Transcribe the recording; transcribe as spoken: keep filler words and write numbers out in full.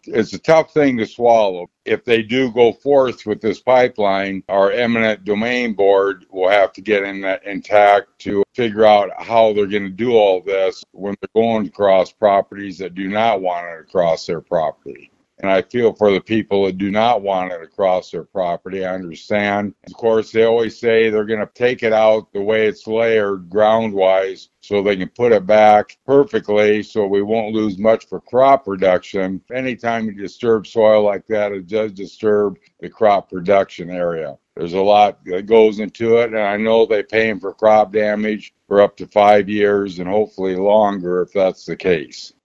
it's a tough thing to swallow. If they do go forth with this pipeline, our eminent domain board will have to get in that intact to figure out how they're going to do all this when they're going across properties that do not want it across their property. And I feel for the people that do not want it across their property. I understand. Of course, they always say they're going to take it out the way it's layered ground-wise so they can put it back perfectly so we won't lose much for crop production. Anytime you disturb soil like that, it does disturb the crop production area. There's a lot that goes into it, and I know they pay them for crop damage for up to five years and hopefully longer if that's the case.